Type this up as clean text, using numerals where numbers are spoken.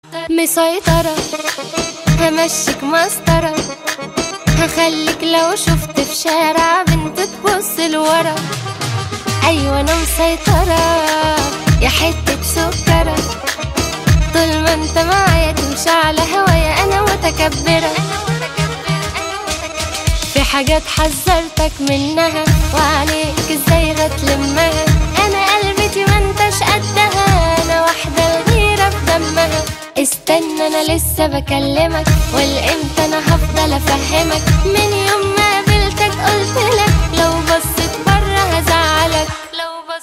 مسيطرة، همشيك مسطرة، هخليك لو شفت في شارع بنت تبص لورا. أيوة أنا مسيطرة يا حتة سكرة، طول ما انت معايا تمشي على هوايا. أنا متكبرة، في حاجات حذرتك منها وعليك ازاي هتلمها. أنا قلبتي ما انتش قدها، أنا واحدة الغيرة في دمها. استنى أنا لسه بكلمك، والامتى أنا هفضل أفهمك. من يوم ما قابلتك قلتلك لو بصيت برا هزعلك.